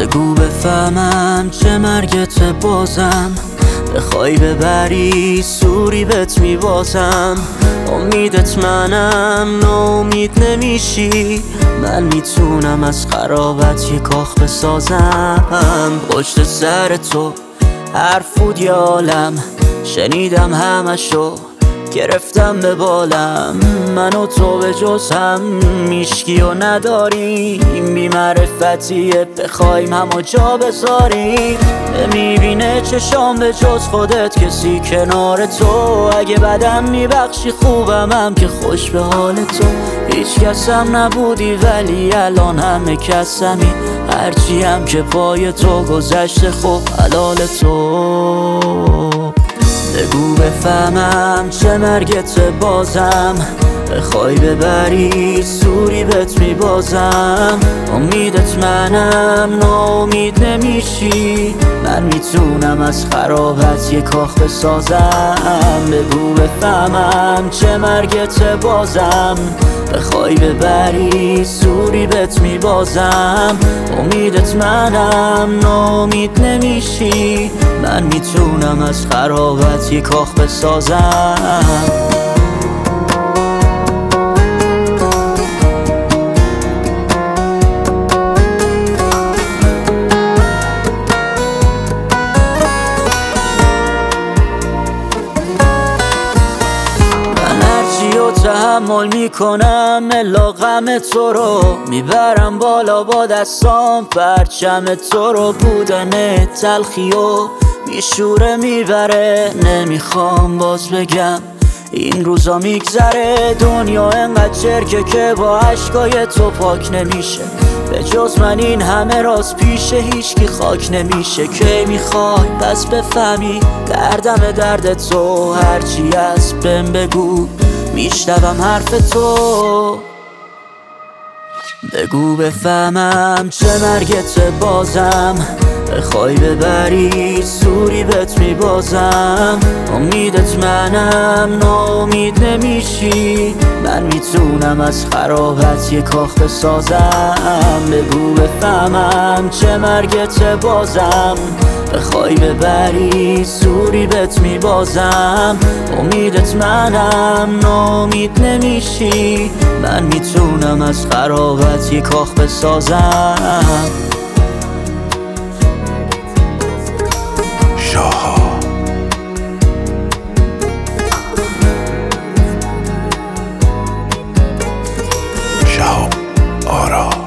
بگو بفهمم چه مرگت بازم، بخوای ببری سوری بهت میبازم. امیدت منم ناامید نمیشی، من میتونم از خرابت یه کاخ بسازم. پشت سر تو حرف بود یه عالم، شنیدم همشو گرفتم به بالم. من و تو به جز هم میشکی و نداریم، بی معرفتیه بخوایم همو جا بذاریم. نمیبینه چشام به جز خودت کسی کنار تو، اگه بدم میبخشی خوبم هم که خوش به حال تو. هیچ کسم نبودی ولی الان همه کسمی، هرچی هم که پای تو گذشته خب حلال تو. بگو بفهمم چه مرگت بازم، بخوای ببری سوری بهت میبازم. امیدت منم ناامید نمیشی، من میتونم از خرابت یه کاخ بسازم. بگو بفهمم چه مرگت بازم، بخوای ببری سوری بهت میبازم. امیدت منم ناامید نمیشی، من میتونم از خرابت یه کاخ بسازم. تحمل میکنم الا غم تو رو، میبرم بالا با دستام پرچم تو رو. بودن تلخی و میشوره میبره، نمیخوام باز بگم این روزا میگذره. دنیا انقدر چرکه که با عشقای تو پاک نمیشه، به جز من این همه راز پیشه هیچکی خاک نمیشه. کی میخوای پس بفهمی دردم درد تو، هرچی از بهم بگو میشنوم حرف تو. بگو بفهمم چه مرگت بازم، بخوای ببری سوری بهت میبازم. امیدت منم ناامید نمیشی، من میتونم از خرابت یه کاخ بسازم. بگو بفهمم چه مرگت بازم، بخوای ببری سوری بهت میبازم. امیدت منم ناامید نمیشی، من میتونم از خرابت یه کاخ بسازم. شاها شهاب آرا